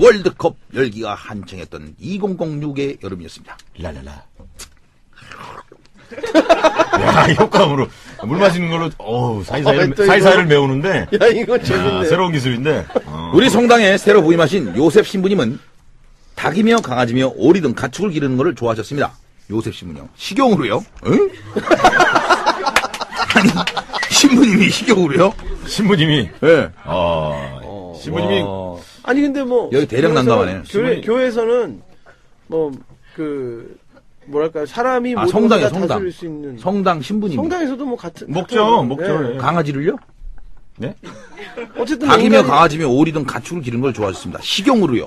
월드컵 열기가 한창했던 2006의 여름이었습니다. 랄랄라. 야, 효과음으로 물 마시는 걸로 사이사이를 메우는데. 야, 이거 재밌네. 새로운 기술인데. 우리 성당에 새로 부임하신 요셉 신부님은 닭이며 강아지며 오리 등 가축을 기르는 것을 좋아하셨습니다. 요셉 신부요. 식용으로요? 응? 아니, 신부님이 식용으로요? 신부님이. 예. 신부님이. 아니, 근데 뭐. 여기 대략 난감하네. 교회에서는 뭐랄까요. 사람이 모든 성당에 걸 다 다스릴 수 있는. 성당 신부님. 성당에서도 뭐 같은. 목죠. 네. 강아지를요? 네? 어쨌든. 닭이며 강아지며 오리 등 가축을 기르는 걸 좋아하셨습니다. 식용으로요.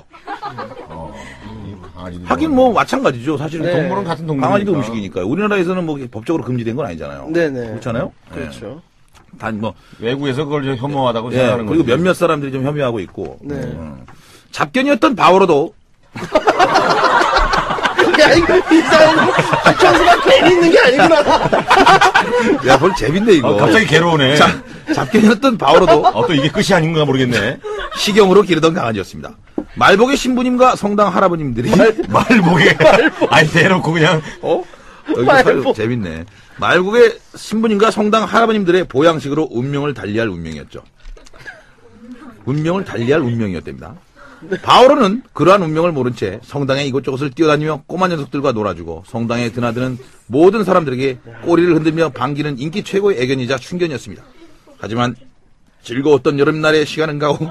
하긴 뭐 마찬가지죠. 사실은 네. 동물은 같은 동물. 강아지도 음식이니까요. 우리나라에서는 뭐 법적으로 금지된 건 아니잖아요. 네네. 그렇잖아요. 그렇죠. 단 뭐 외국에서 그걸 좀 혐오하다고 생각하는 거죠. 그리고 몇몇 사람들이 좀 혐오하고 있고. 네. 잡견이었던 바오로도. 야, 이 사람 천수가 괜히 있는 게 아니구나. 야, 벌 재밌네 이거. 갑자기 괴로우네. 자, 잡견이었던 바오로도 또 이게 끝이 아닌가 모르겠네. 식용으로 기르던 강아지였습니다. 말복의 신부님과 성당 할아버님들이 말복에 아니 대놓고 그냥 여기 재밌네. 말복의 신부님과 성당 할아버님들의 보양식으로 운명을 달리할 운명이었죠. 운명을 달리할 운명이었답니다. 바오로는 그러한 운명을 모른 채 성당의 이곳저곳을 뛰어다니며 꼬마 녀석들과 놀아주고 성당에 드나드는 모든 사람들에게 꼬리를 흔들며 반기는 인기 최고의 애견이자 충견이었습니다. 하지만 즐거웠던 여름날의 시간은 가고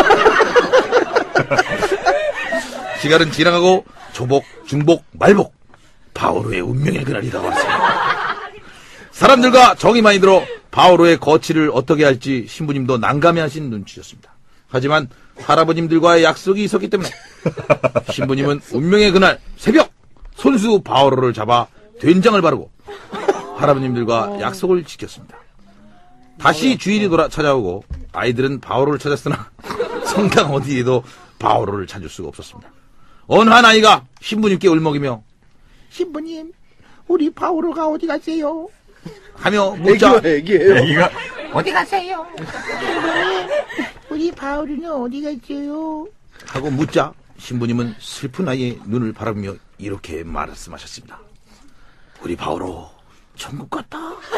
시간은 지나가고 초복, 중복, 말복 바오로의 운명의 그날이 다가왔습니다. 사람들과 정이 많이 들어 바오로의 거취를 어떻게 할지 신부님도 난감해하신 눈치였습니다. 하지만 할아버님들과의 약속이 있었기 때문에 신부님은 운명의 그날 새벽 손수 바오로를 잡아 된장을 바르고 할아버님들과 약속을 지켰습니다. 다시 주일이 찾아오고 아이들은 바오로를 찾았으나 성당 어디에도 바오로를 찾을 수가 없었습니다. 어느 한 아이가 신부님께 울먹이며 신부님 우리 바오로가 어디 가세요? 하며 묻자 애기가 어디 가세요? 신부님, 우리 바오르는 어디 갔어요? 하고 묻자 신부님은 슬픈 아이의 눈을 바라보며 이렇게 말씀하셨습니다. 우리 바오로 천국 갔다.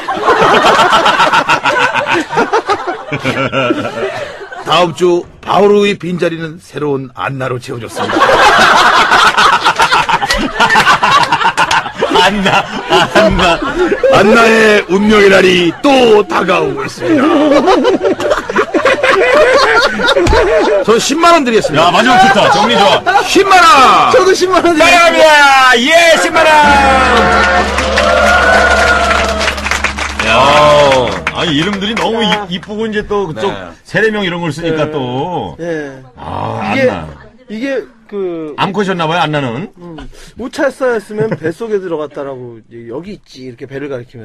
다음 주 바오로의 빈자리는 새로운 안나로 채워졌습니다. 안나의 운명의 날이 또 다가오고 있습니다. 저 10만원 드리겠습니다. 야, 마지막 좋다. 정리 좋아. 10만원! 저도 10만원 드립니다. 사랑합니다. 예, 10만원! 야, 아니, 이름들이 너무 이쁘고, 이제 또 그쪽 세례명 이런 걸 쓰니까 또. 예. 안나. 이게 암컷이었나봐요, 안나는. 우차사였으면 뱃속에 들어갔다라고, 여기 있지, 이렇게 배를 가리키면.